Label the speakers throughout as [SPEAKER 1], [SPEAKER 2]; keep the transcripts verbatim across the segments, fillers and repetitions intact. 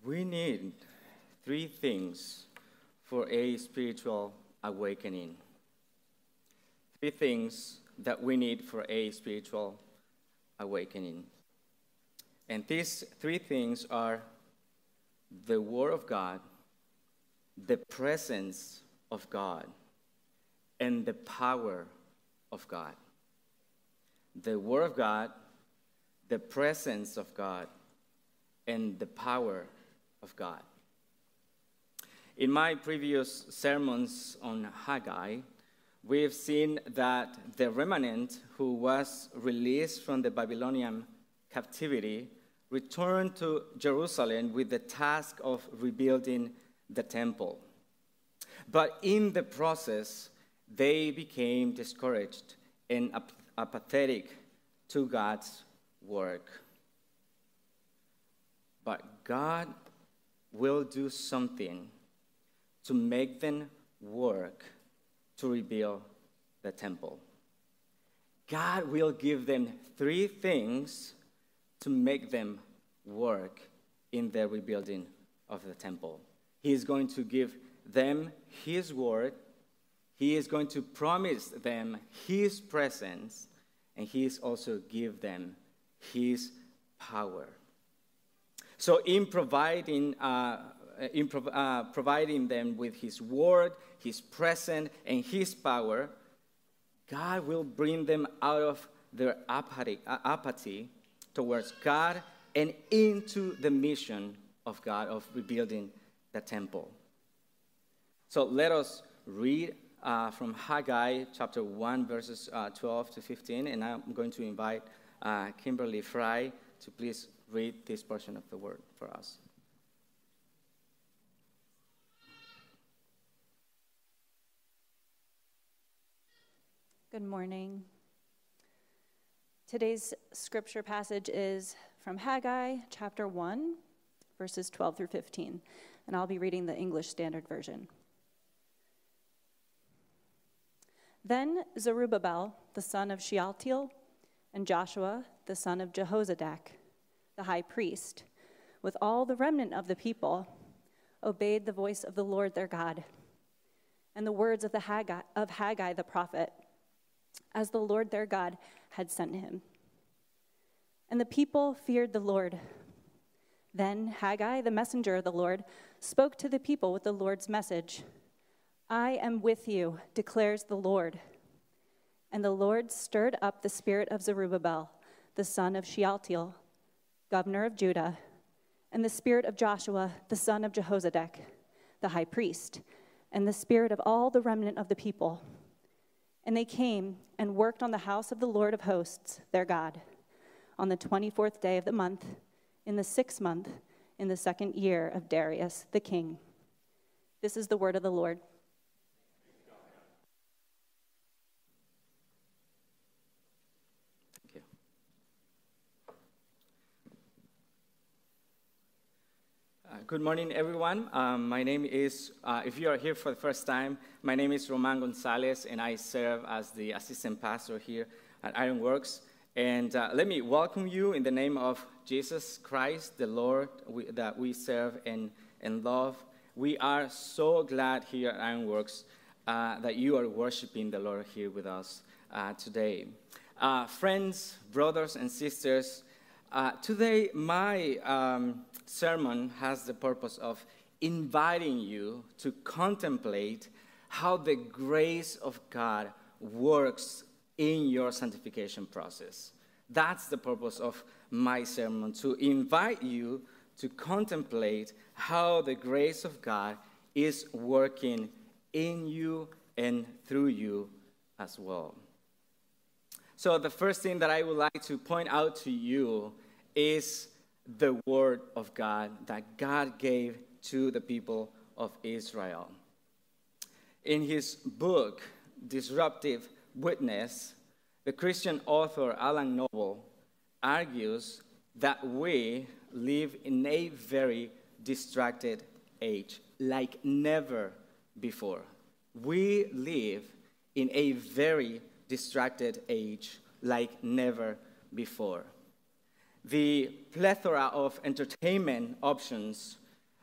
[SPEAKER 1] We need three things for a spiritual awakening. Three things that we need for a spiritual awakening. And these three things are the Word of God, the presence of God, and the power of God. The Word of God, the presence of God, and the power of God. In my previous sermons on Haggai, we've seen that the remnant who was released from the Babylonian captivity returned to Jerusalem with the task of rebuilding the temple. But in the process, they became discouraged and ap- apathetic to God's work. But God will do something to make them work to rebuild the temple. God will give them three things to make them work in the rebuilding of the temple. He is going to give them His word. He is going to promise them His presence, and He is also give them His power. So in providing, uh, in prov- uh, providing them with His word, His presence, and His power, God will bring them out of their apathy, uh, apathy towards God and into the mission of God of rebuilding the temple. So let us read uh, from Haggai chapter one, verses uh, twelve to fifteen, and I'm going to invite uh, Kimberly Fry to please read this portion of the word for us.
[SPEAKER 2] Good morning. Today's scripture passage is from Haggai chapter one, verses twelve through fifteen, and I'll be reading the English Standard Version. Then Zerubbabel, the son of Shealtiel, and Joshua, the son of Jehozadak, the high priest, with all the remnant of the people, obeyed the voice of the Lord their God, and the words of the Haggai, of Haggai the prophet, as the Lord their God had sent him. And the people feared the Lord. Then Haggai, the messenger of the Lord, spoke to the people with the Lord's message. I am with you, declares the Lord. And the Lord stirred up the spirit of Zerubbabel, the son of Shealtiel, governor of Judah, and the spirit of Joshua, the son of Jehozadak, the high priest, and the spirit of all the remnant of the people. And they came and worked on the house of the Lord of hosts, their God, on the twenty-fourth day of the month, in the sixth month, in the second year of Darius the king. This is the word of the Lord.
[SPEAKER 1] Thank you. Uh, good morning, everyone. Um, my name is, uh, if you are here for the first time, my name is Roman Gonzalez, and I serve as the assistant pastor here at Ironworks. And uh, let me welcome you in the name of Jesus Christ, the Lord we, that we serve and, and love. We are so glad here at Ironworks uh, that you are worshiping the Lord here with us uh, today. Uh, friends, brothers, and sisters, uh, today my um, sermon has the purpose of inviting you to contemplate how the grace of God works in your sanctification process. That's the purpose of my sermon, to invite you to contemplate how the grace of God is working in you and through you as well. So the first thing that I would like to point out to you is the word of God that God gave to the people of Israel. In his book, Disruptive Witness, the Christian author Alan Noble argues that we live in a very distracted age, like never before. We live in a very distracted age, like never before. The plethora of entertainment options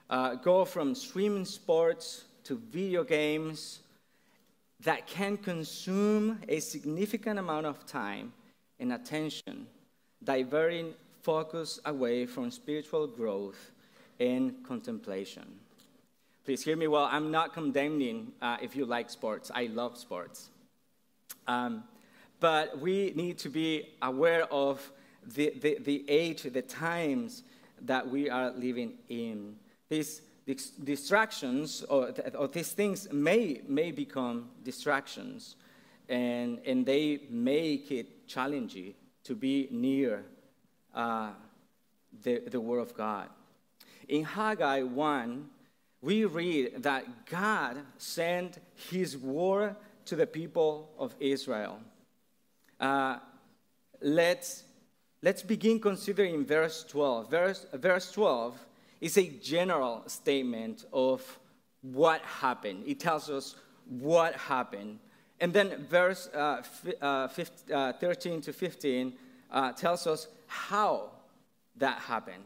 [SPEAKER 1] uh, go from streaming sports to video games that can consume a significant amount of time and attention, diverting focus away from spiritual growth and contemplation. Please hear me well. I'm not condemning uh, if you like sports. I love sports. Um, but we need to be aware of the, the, the age, the times that we are living in. These distractions or, or these things may, may become distractions, and, and they make it challenging to be near uh, the, the Word of God. In Haggai one, we read that God sent his word to the people of Israel. Uh, let's, let's begin considering verse twelve. Verse, verse twelve is a general statement of what happened. It tells us what happened. And then verse uh, uh, fifteen, uh, thirteen to fifteen uh, tells us how that happened.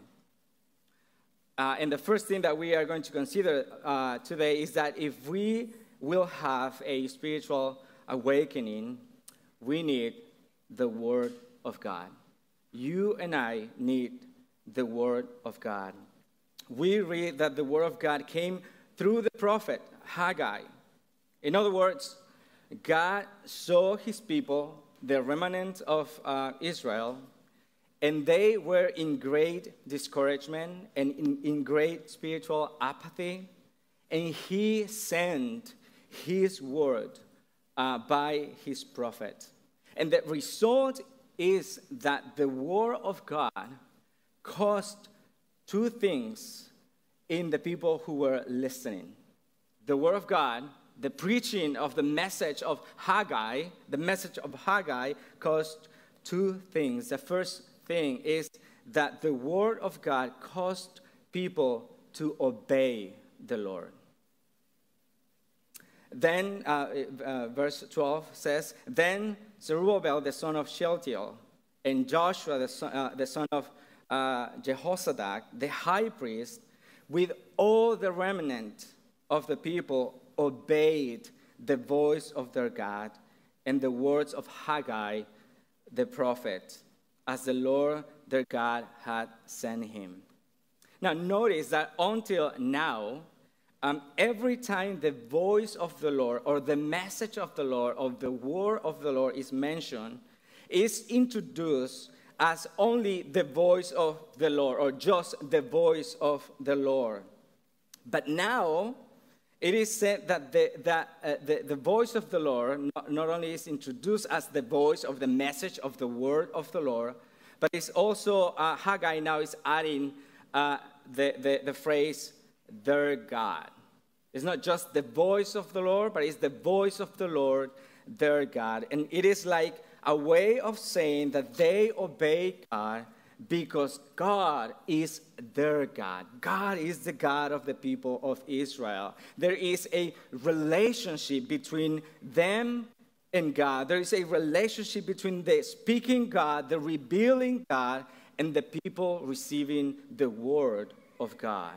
[SPEAKER 1] Uh, and the first thing that we are going to consider uh, today is that if we will have a spiritual awakening, we need the Word of God. You and I need the Word of God. We read that the Word of God came through the prophet Haggai. In other words, God saw his people, the remnant of uh, Israel, and they were in great discouragement and in, in great spiritual apathy. And he sent his word uh, by his prophet. And the result is that the word of God caused two things in the people who were listening. The word of God, the preaching of the message of Haggai, the message of Haggai caused two things. The first thing is that the word of God caused people to obey the Lord. Then, uh, uh, verse twelve says, Then Zerubbabel, the son of Shealtiel, and Joshua, the son, uh, the son of uh, Jehozadak, the high priest, with all the remnant of the people, obeyed the voice of their God and the words of Haggai, the prophet, as the Lord their God had sent him. Now, notice that until now, um, every time the voice of the Lord or the message of the Lord or the word of the Lord is mentioned, is introduced as only the voice of the Lord or just the voice of the Lord. But now, it is said that the, that, uh, the, the voice of the Lord not, not only is introduced as the voice of the message of the word of the Lord, but it's also, uh, Haggai now is adding uh, the, the, the phrase, their God. It's not just the voice of the Lord, but it's the voice of the Lord, their God. And it is like a way of saying that they obey God because God is their God. God is the God of the people of Israel. There is a relationship between them and God. There is a relationship between the speaking God, the revealing God, and the people receiving the word of God.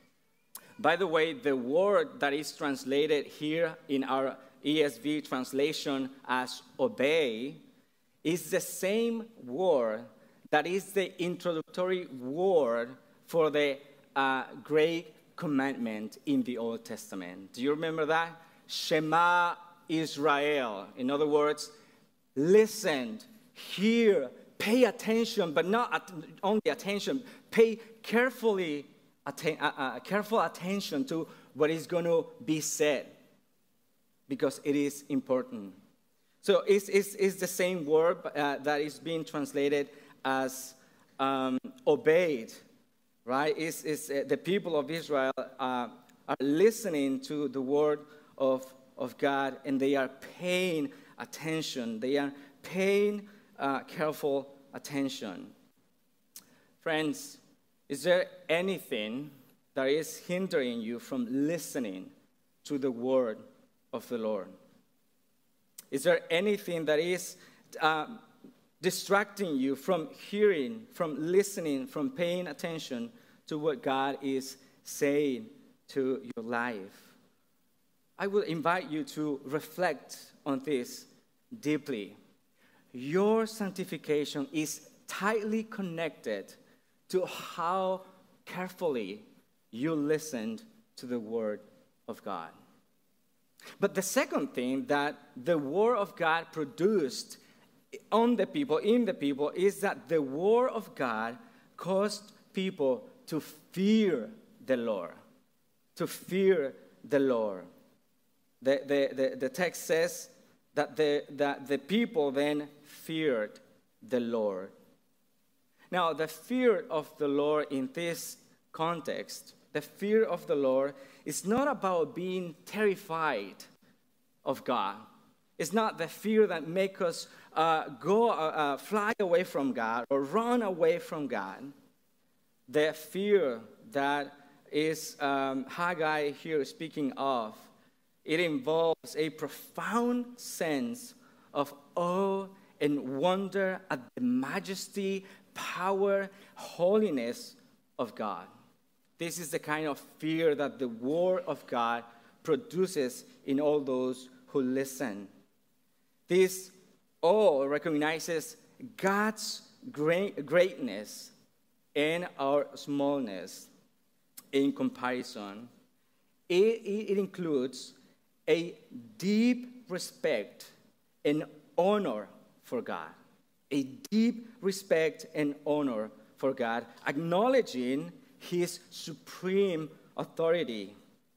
[SPEAKER 1] By the way, the word that is translated here in our E S V translation as obey is the same word that is the introductory word for the uh, great commandment in the Old Testament. Do you remember that? Shema Israel. In other words, listen, hear, pay attention, but not at- only attention. Pay carefully, atten- uh, uh, careful attention to what is going to be said, because it is important. So it's, it's, it's the same word uh, that is being translated as um, obeyed, right? It's, it's, uh, the people of Israel uh, are listening to the word of, of God, and they are paying attention. They are paying uh, careful attention. Friends, is there anything that is hindering you from listening to the word of the Lord? Is there anything that is uh, distracting you from hearing, from listening, from paying attention to what God is saying to your life? I will invite you to reflect on this deeply. Your sanctification is tightly connected to how carefully you listened to the Word of God. But the second thing that the Word of God produced on the people, in the people, is that the Word of God caused people to fear the Lord. To fear the Lord. The, the, the, the text says that the, that the people then feared the Lord. Now, the fear of the Lord in this context, the fear of the Lord, is not about being terrified of God. It's not the fear that makes us uh, go, uh, uh, fly away from God or run away from God. The fear that is um, Haggai here speaking of, it involves a profound sense of awe and wonder at the majesty, power, holiness of God. This is the kind of fear that the Word of God produces in all those who listen. This awe recognizes God's great, greatness and our smallness in comparison. It, it includes a deep respect and honor for God. A deep respect and honor for God, acknowledging His supreme authority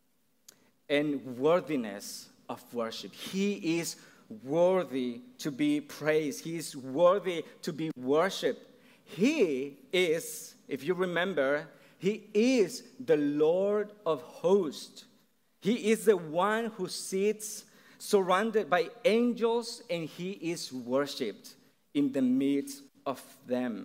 [SPEAKER 1] and worthiness of worship. He is worthy to be praised. He is worthy to be worshipped. He is, if you remember, He is the Lord of hosts. He is the one who sits surrounded by angels, and He is worshipped in the midst of them.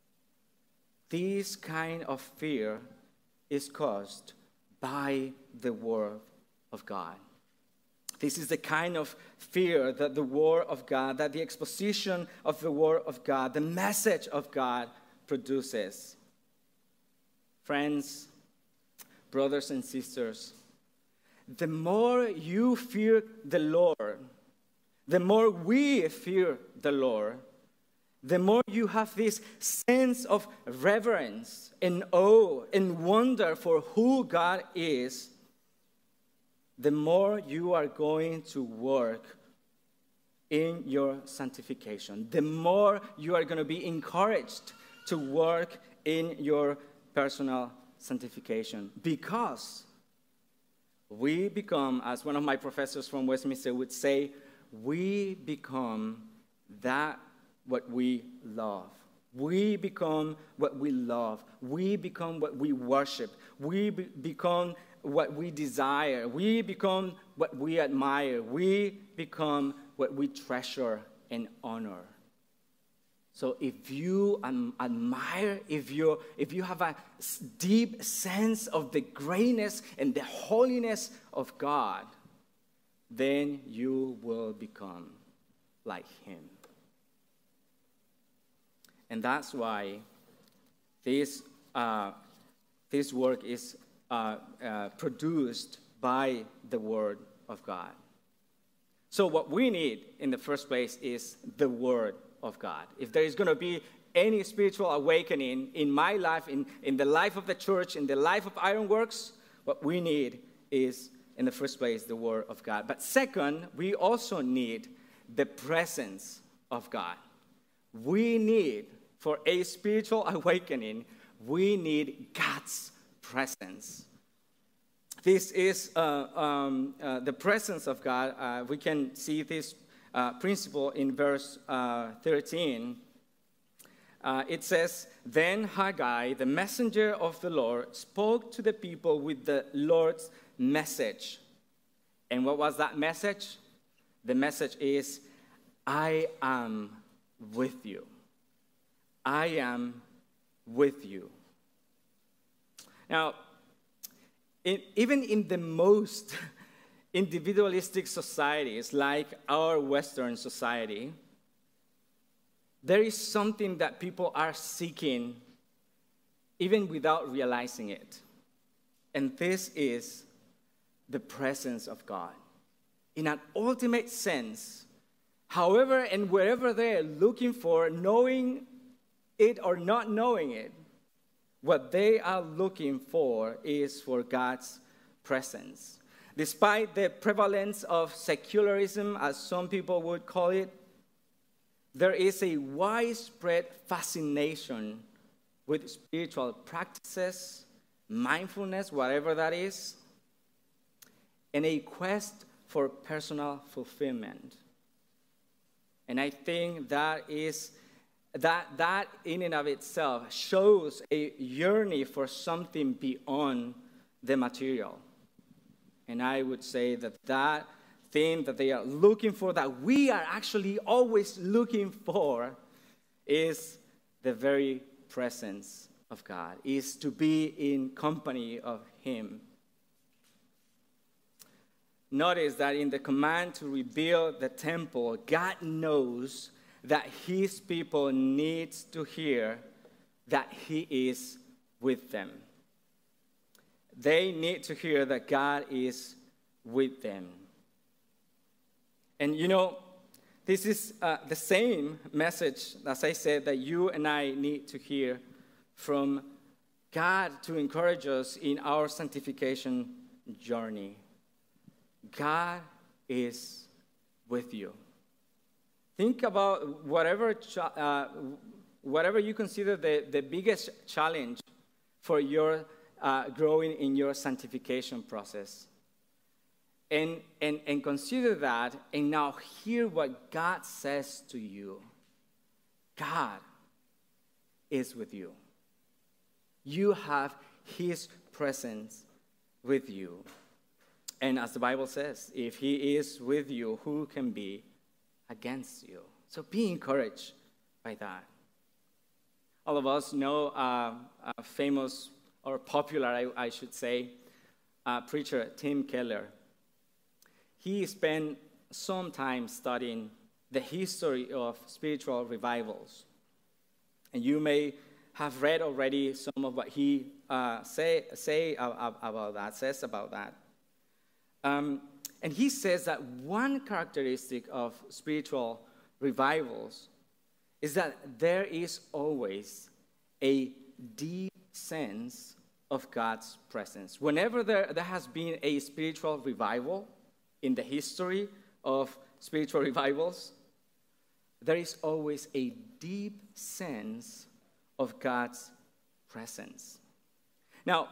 [SPEAKER 1] This kind of fear is caused by the Word of God. This is the kind of fear that the Word of God, that the exposition of the Word of God, the message of God produces. Friends, brothers and sisters, the more you fear the Lord, the more we fear the Lord, the more you have this sense of reverence and awe and wonder for who God is, the more you are going to work in your sanctification, the more you are going to be encouraged to work in your personal sanctification, because we become, as one of my professors from Westminster would say, we become that what we love. We become what we love. We become what we worship. We be- become what we desire. We become what we admire. We become what we treasure and honor. So if you um, admire, if you if you have a deep sense of the greatness and the holiness of God, then you will become like Him. And that's why this, uh, this work is uh, uh, produced by the Word of God. So what we need in the first place is the Word of God. If there is going to be any spiritual awakening in my life, in, in the life of the church, in the life of Ironworks, what we need is, in the first place, the Word of God. But second, we also need the presence of God. We need, for a spiritual awakening, we need God's presence. This is uh, um, uh, the presence of God. Uh, we can see this uh, principle in verse uh, thirteen. Uh, it says, "Then Haggai, the messenger of the Lord, spoke to the people with the Lord's message." And what was that message? The message is, I am with you. I am with you. Now, in, even in the most individualistic societies, like our Western society, there is something that people are seeking even without realizing it. And this is the presence of God. In an ultimate sense, however and wherever they're looking for, knowing it or not knowing it, what they are looking for is for God's presence. Despite the prevalence of secularism, as some people would call it, there is a widespread fascination with spiritual practices, mindfulness, whatever that is, and a quest for personal fulfillment. And I think that is that that in and of itself shows a yearning for something beyond the material. And I would say that that thing that they are looking for, that we are actually always looking for, is the very presence of God, is to be in company of Him. Notice that in the command to rebuild the temple, God knows that His people need to hear that He is with them. They need to hear that God is with them. And you know, this is uh, the same message, as I said, that you and I need to hear from God to encourage us in our sanctification journey. God is with you. Think about whatever cha- uh, whatever you consider the, the biggest challenge for your uh, growing in your sanctification process. And, and, and consider that, and now hear what God says to you. God is with you. You have His presence with you. And as the Bible says, if He is with you, who can be against you? So be encouraged by that. All of us know uh, a famous, or popular, I, I should say, uh, preacher, Tim Keller. He spent some time studying the history of spiritual revivals. And you may have read already some of what he uh, say, say about that, says about that. Um, and he says that one characteristic of spiritual revivals is that there is always a deep sense of God's presence. Whenever there, there has been a spiritual revival in the history of spiritual revivals, there is always a deep sense of God's presence. Now,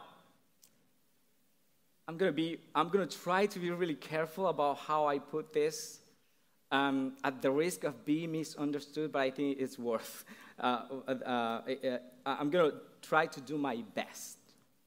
[SPEAKER 1] I'm going to be, I'm going to try to be really careful about how I put this, um, at the risk of being misunderstood, but I think it's worth. Uh, uh, uh, uh, I'm going to try to do my best.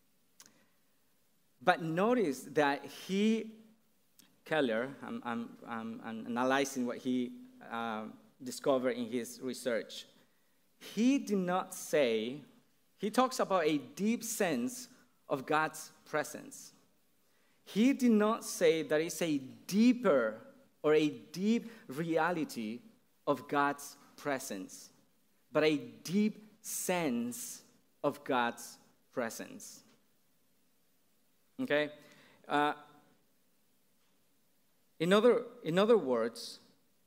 [SPEAKER 1] But notice that he, Keller, I'm, I'm, I'm, I'm analyzing what he um, discovered in his research. He did not say, he talks about a deep sense of God's presence. He did not say there is a deeper or a deep reality of God's presence, but a deep sense of God's presence. Okay? Uh, in, other, in other words,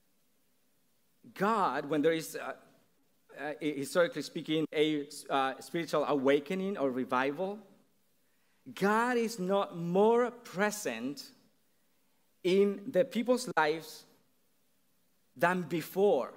[SPEAKER 1] God, when there is, uh, uh, historically speaking, a uh, spiritual awakening or revival, God is not more present in the people's lives than before.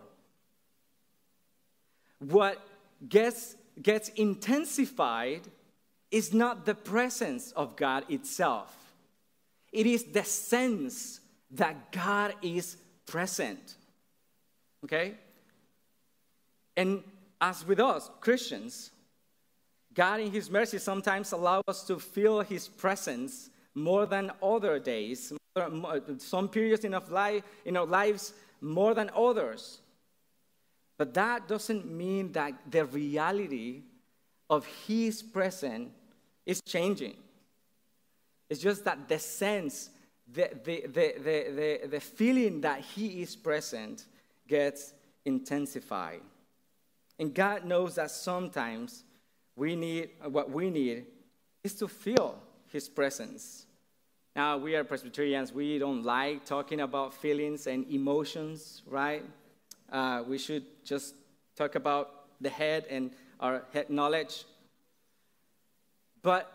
[SPEAKER 1] What gets, gets intensified is not the presence of God itself. It is the sense that God is present. Okay? And as with us, Christians, God in His mercy sometimes allows us to feel His presence more than other days, some periods in our, life, in our lives more than others. But that doesn't mean that the reality of His presence is changing. It's just that the sense, the, the, the, the, the, the feeling that He is present gets intensified. And God knows that sometimes we need, what we need is to feel his presence. Now, we are Presbyterians. We don't like talking about feelings and emotions, right? Uh, we should just talk about the head and our head knowledge. But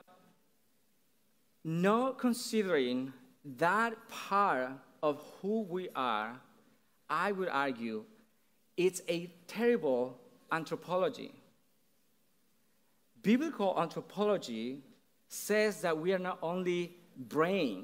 [SPEAKER 1] not considering that part of who we are, I would argue it's a terrible anthropology. Biblical anthropology says that we are not only brain.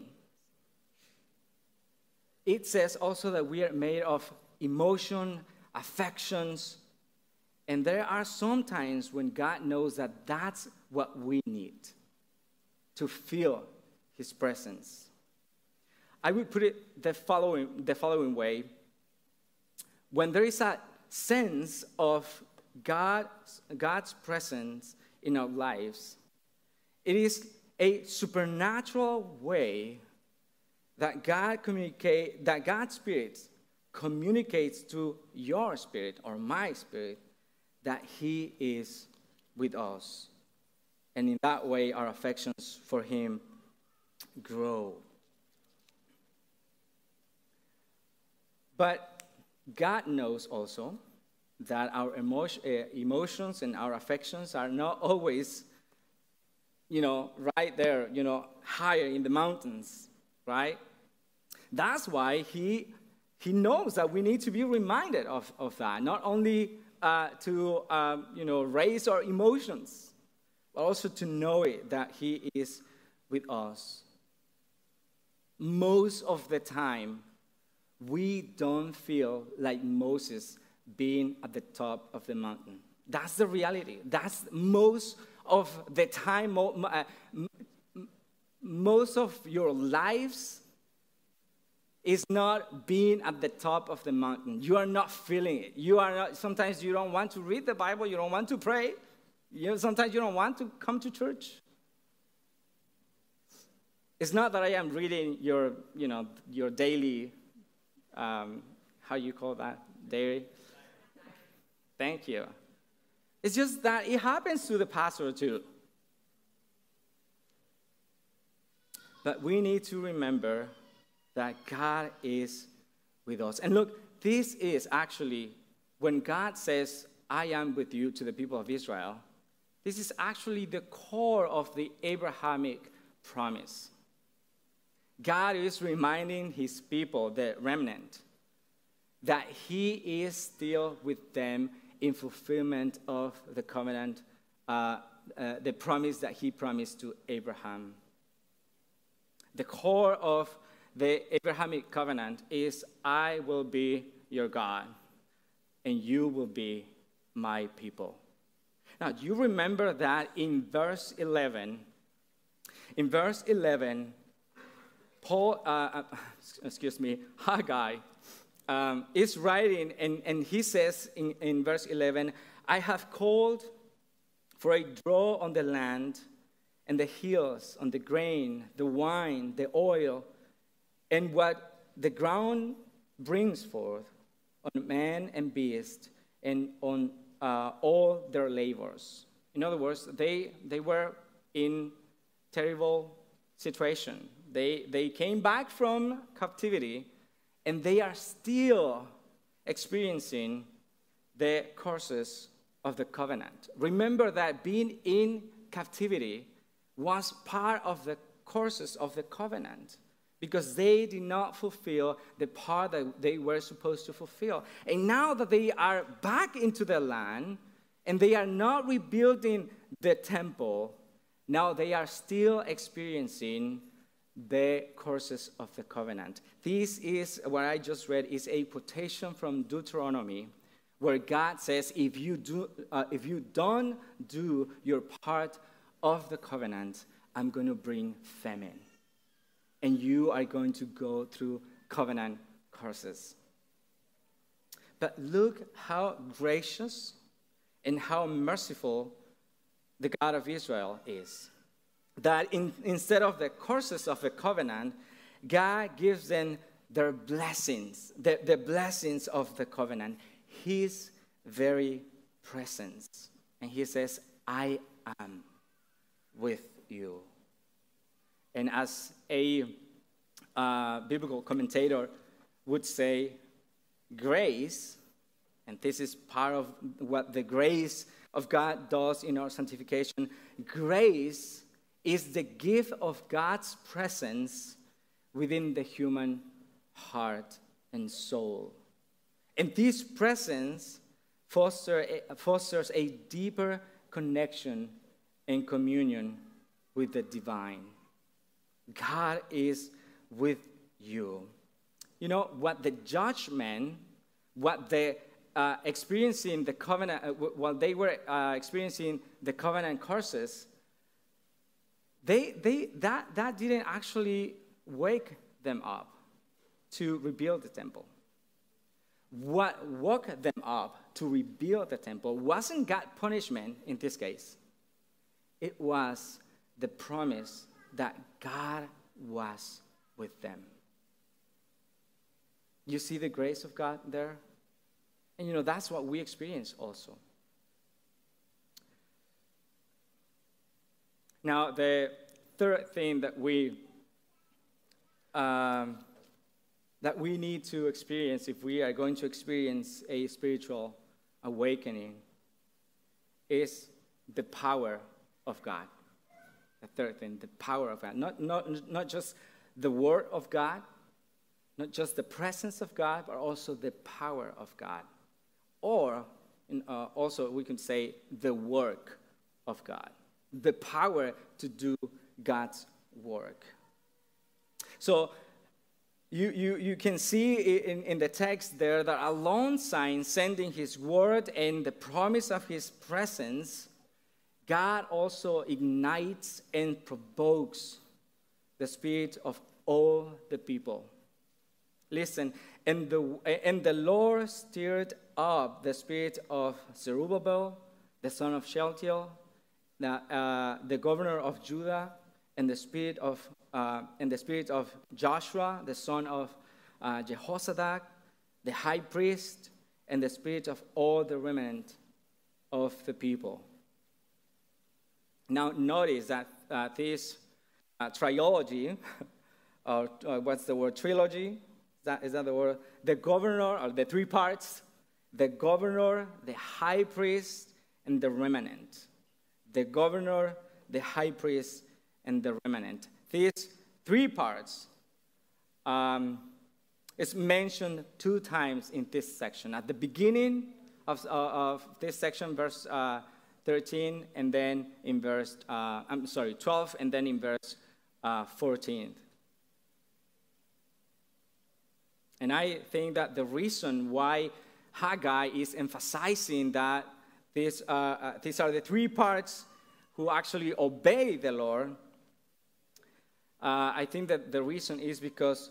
[SPEAKER 1] It says also that we are made of emotion, affections, and there are some times when God knows that that's what we need to feel his presence. I would put it the following, the following way. When there is a sense of God's, God's presence in our lives, it is a supernatural way that God communicate, that God's Spirit communicates to your spirit or my spirit that he is with us. And in that way, our affections for him grow. But God knows also that our emotion, uh, emotions and our affections are not always, you know, right there, you know, higher in the mountains, right? That's why he, he knows that we need to be reminded of, of that, not only uh, to, um, you know, raise our emotions, but also to know it, that he is with us. Most of the time, we don't feel like Moses being at the top of the mountain. That's the reality. That's most of the time, most of your lives is not being at the top of the mountain. You are not feeling it. You are not, sometimes you don't want to read the Bible. You don't want to pray. You know, sometimes you don't want to come to church. It's not that I am reading your, you know, your daily, um, how you call that, daily? Thank you. It's just that it happens to the pastor too. But we need to remember that God is with us. And look, this is actually, when God says, I am with you to the people of Israel, this is actually the core of the Abrahamic promise. God is reminding his people, the remnant, that he is still with them in fulfillment of the covenant, uh, uh, the promise that he promised to Abraham. The core of the Abrahamic covenant is, I will be your God, and you will be my people. Now, do you remember that in verse eleven, in verse eleven, Paul, uh, uh, excuse me, Haggai, um, is writing, and, and he says in, in verse eleven, I have called for a drought on the land and the hills, on the grain, the wine, the oil, and what the ground brings forth, on man and beast, and on uh, all their labors. In other words, they, they were in terrible situation. They, they came back from captivity, and they are still experiencing the curses of the covenant. Remember that being in captivity was part of the curses of the covenant, because they did not fulfill the part that they were supposed to fulfill. And now that they are back into the land, and they are not rebuilding the temple, now they are still experiencing the curses of the covenant. This is, what I just read, is a quotation from Deuteronomy, where God says, if you, do, uh, if you don't do your part of the covenant, I'm going to bring famine. And you are going to go through covenant curses. But look how gracious and how merciful the God of Israel is. That in, instead of the curses of the covenant, God gives them their blessings, the, the blessings of the covenant, his very presence. And he says, I am with you. And as a uh, biblical commentator would say, grace, and this is part of what the grace of God does in our sanctification, grace is the gift of God's presence within the human heart and soul. And this presence foster, fosters a deeper connection and communion with the divine. God is with you. You know, what the judgment, what the uh, experiencing the covenant, uh, while they were uh, experiencing the covenant curses, they, they, that, that didn't actually wake them up to rebuild the temple. What woke them up to rebuild the temple wasn't God's punishment in this case. It was the promise that God was with them. You see the grace of God there? And you know, that's what we experience also. Now, the third thing that we um, that we need to experience if we are going to experience a spiritual awakening is the power of God. The third thing, the power of God. Not, not, not just the word of God, not just the presence of God, but also the power of God. Or in, uh, also we can say the work of God. The power to do God's work. So you, you, you can see in, in the text there that alongside sending his word and the promise of his presence, God also ignites and provokes the spirit of all the people. Listen, and the, and the Lord stirred up the spirit of Zerubbabel, the son of Shealtiel, the, uh, the governor of Judah, and the spirit of uh, and the spirit of Joshua, the son of uh, Jehozadak, the high priest, and the spirit of all the remnant of the people. Now, notice that uh, this uh, trilogy, or uh, what's the word, trilogy? Is that, is that the word? The governor, or the three parts, the governor, the high priest, and the remnant. The governor, the high priest, and the remnant. These three parts um, is mentioned two times in this section. At the beginning of, uh, of this section, verse uh, thirteen, and then in verse, uh, I'm sorry, twelve, and then in verse uh, fourteen. And I think that the reason why Haggai is emphasizing that these, uh, uh, these are the three parts who actually obey the Lord, uh, I think that the reason is because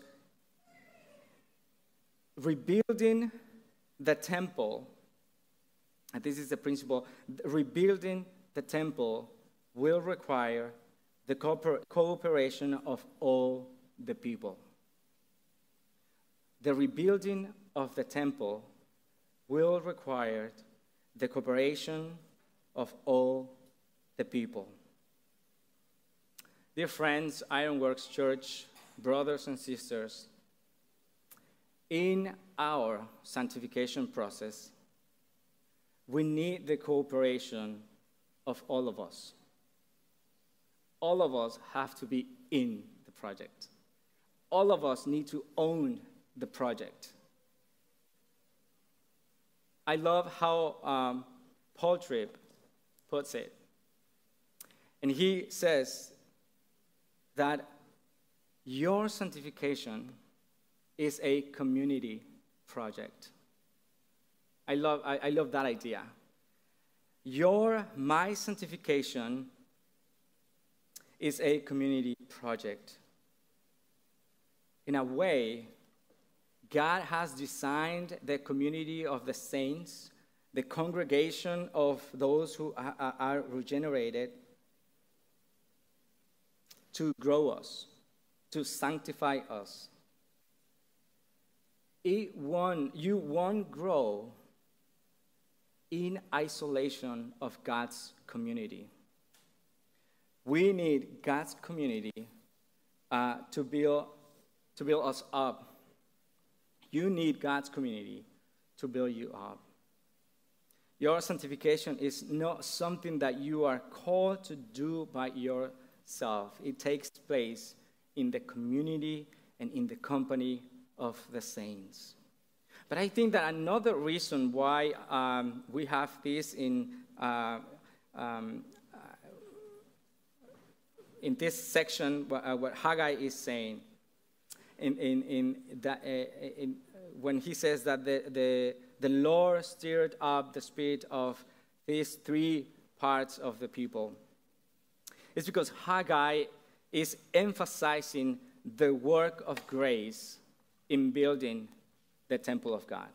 [SPEAKER 1] rebuilding the temple, and this is the principle, rebuilding the temple will require the cooper- cooperation of all the people. The rebuilding of the temple will require the cooperation of all the people. Dear friends, Ironworks Church, brothers and sisters, in our sanctification process, we need the cooperation of all of us. All of us have to be in the project. All of us need to own the project. I love how um, Paul Tripp puts it. And he says that your sanctification is a community project. I love, I, I love that idea. Your, my sanctification is a community project. In a way, God has designed the community of the saints, the congregation of those who are, are regenerated, to grow us, to sanctify us. It won't, you won't grow in isolation of God's community. We need God's community uh, to build to build us up. You need God's community to build you up. Your sanctification is not something that you are called to do by yourself. It takes place in the community and in the company of the saints. But I think that another reason why um, we have this in uh, um, uh, in this section, what, uh, what Haggai is saying, in in in that uh, in, when he says that the the the Lord stirred up the spirit of these three parts of the people, it's because Haggai is emphasizing the work of grace in building the temple of God.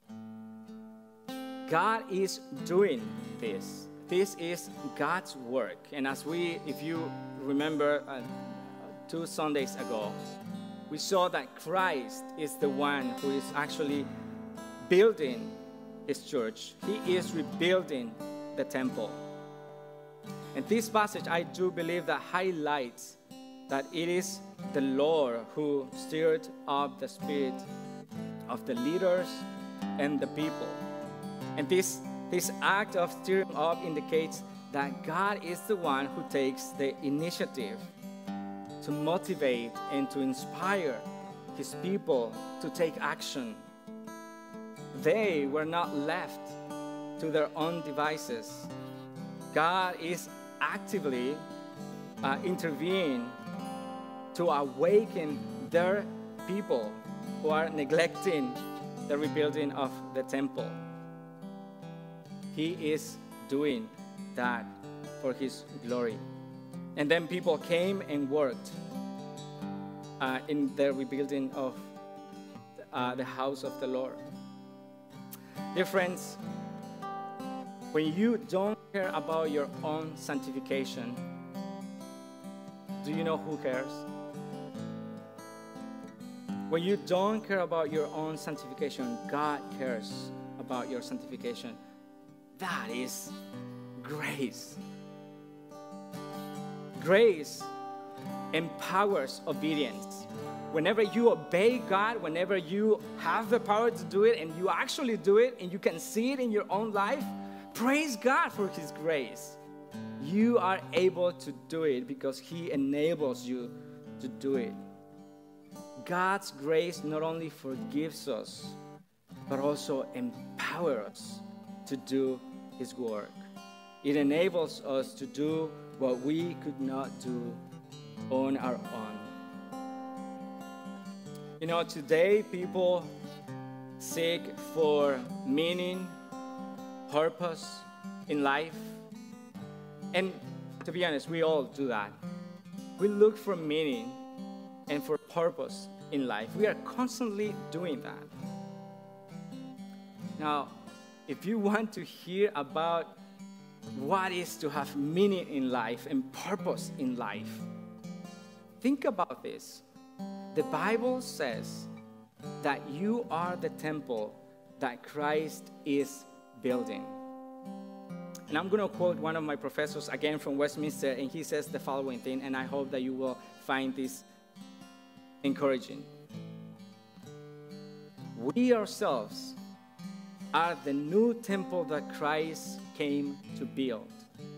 [SPEAKER 1] God is doing this. This is God's work. And as we, if you remember uh, two Sundays ago, we saw that Christ is the one who is actually building his church. He is rebuilding the temple. And this passage, I do believe, that highlights that it is the Lord who stirred up the spirit of the leaders and the people. And this, this act of stirring up indicates that God is the one who takes the initiative to motivate and to inspire his people to take action. They were not left to their own devices. God is actively uh, intervening to awaken their people who are neglecting the rebuilding of the temple. He is doing that for his glory. And then people came and worked uh, in the rebuilding of uh, the house of the Lord. Dear friends, when you don't care about your own sanctification, do you know who cares? When you don't care about your own sanctification, God cares about your sanctification. That is grace. Grace empowers obedience. Whenever you obey God, whenever you have the power to do it and you actually do it and you can see it in your own life, praise God for his grace. You are able to do it because he enables you to do it. God's grace not only forgives us, but also empowers us to do his work. It enables us to do what we could not do on our own. You know, today people seek for meaning, purpose in life. And to be honest, we all do that. We look for meaning and for purpose in life. We are constantly doing that. Now, if you want to hear about what is to have meaning in life and purpose in life, think about this. The Bible says that you are the temple that Christ is building. And I'm going to quote one of my professors again from Westminster, and he says the following thing, and I hope that you will find this encouraging. We ourselves are the new temple that Christ came to build.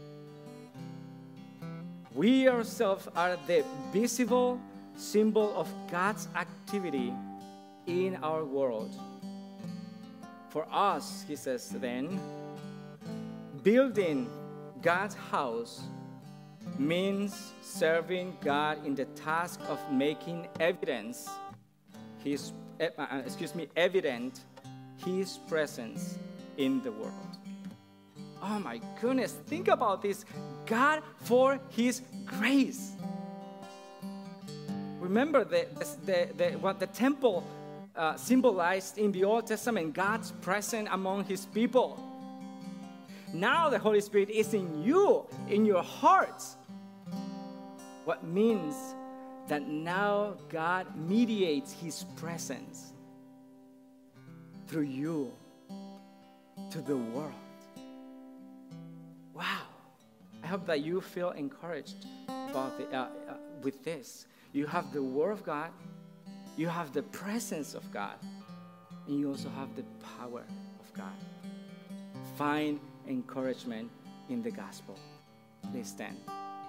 [SPEAKER 1] We ourselves are the visible symbol of God's activity in our world. For us, he says then, building God's house means serving God in the task of making evidence his uh, excuse me evident his presence in the world. Oh my goodness, think about this. God for his grace. Remember the, the, the, what the temple uh, symbolized in the Old Testament, God's presence among his people. Now the Holy Spirit is in you, in your hearts. What means that now God mediates his presence through you to the world. Wow. I hope that you feel encouraged about the, uh, uh, with this. You have the Word of God, you have the presence of God, and you also have the power of God. Find encouragement in the gospel. Please stand.